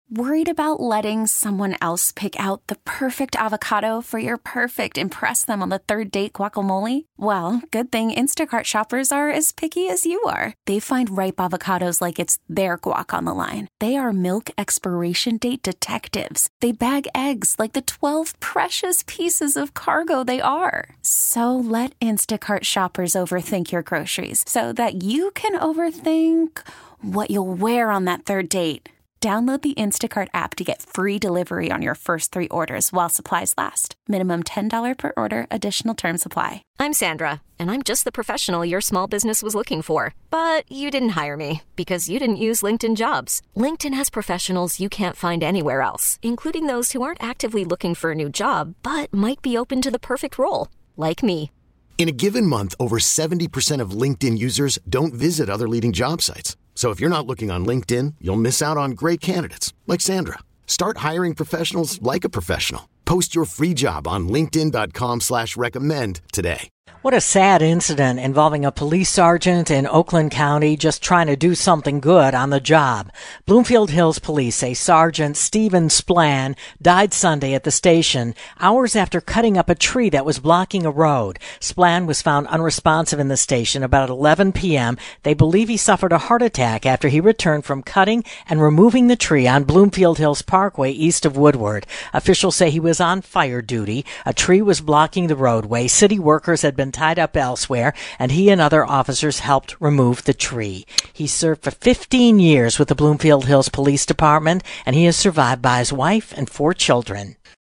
Worried about letting someone else pick out the perfect avocado for your perfect impress them on the third date guacamole? Well, good thing Instacart shoppers are as picky as you are. They find ripe avocados like it's their guac on the line. They are milk expiration date detectives. They bag eggs like the 12 precious pieces of cargo they are. So let Instacart shoppers overthink your groceries so that you can overthink what you'll wear on that third date. Download the Instacart app to get free delivery on your first 3 orders while supplies last. Minimum $10 per order. Additional terms apply. I'm Sandra, and I'm just the professional your small business was looking for. But you didn't hire me because you didn't use LinkedIn Jobs. LinkedIn has professionals you can't find anywhere else, including those who aren't actively looking for a new job, but might be open to the perfect role, like me. In a given month, over 70% of LinkedIn users don't visit other leading job sites. So if you're not looking on LinkedIn, you'll miss out on great candidates like Sandra. Start hiring professionals like a professional. Post your free job on linkedin.com/recommend today. What a sad incident involving a police sergeant in Oakland County just trying to do something good on the job. Bloomfield Hills police say Sergeant Stephen Splann died Sunday at the station hours after cutting up a tree that was blocking a road. Splann was found unresponsive in the station about 11 p.m. They believe he suffered a heart attack after he returned from cutting and removing the tree on Bloomfield Hills Parkway east of Woodward. Officials say he was on fire duty. A tree was blocking the roadway. City workers had been tied up elsewhere, and he and other officers helped remove the tree. He served for 15 years with the Bloomfield Hills Police Department, and he is survived by his wife and 4 children.